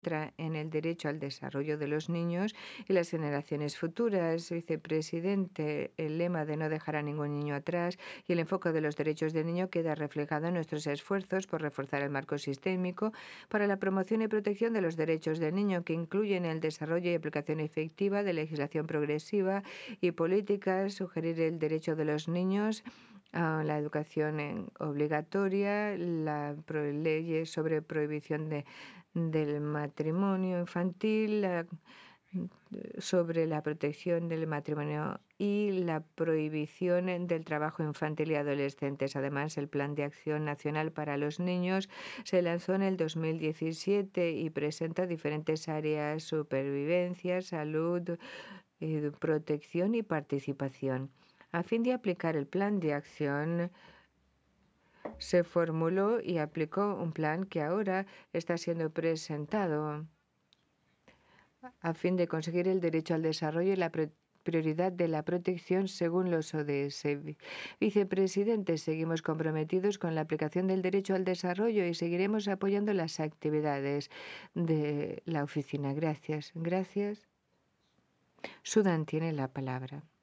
en el derecho al desarrollo de los niños y las generaciones futuras. Vicepresidente, el lema de no dejar a ningún niño atrás y el enfoque de los derechos del niño queda reflejado en nuestros esfuerzos por reforzar el marco sistémico para la promoción y protección de los derechos del niño, que incluyen el desarrollo y aplicación efectiva de legislación progresiva y políticas, sugerir el derecho de los niños a la educación obligatoria, leyes sobre prohibición del matrimonio infantil, sobre la protección del matrimonio y la prohibición del trabajo infantil y adolescentes. Además, el Plan de Acción Nacional para los Niños se lanzó en el 2017 y presenta diferentes áreas: supervivencia, salud, protección y participación. A fin de aplicar el plan de acción, se formuló y aplicó un plan que ahora está siendo presentado a fin de conseguir el derecho al desarrollo y la prioridad de la protección según los ODS. Vicepresidente, seguimos comprometidos con la aplicación del derecho al desarrollo y seguiremos apoyando las actividades de la oficina. Gracias. Gracias. Sudán tiene la palabra.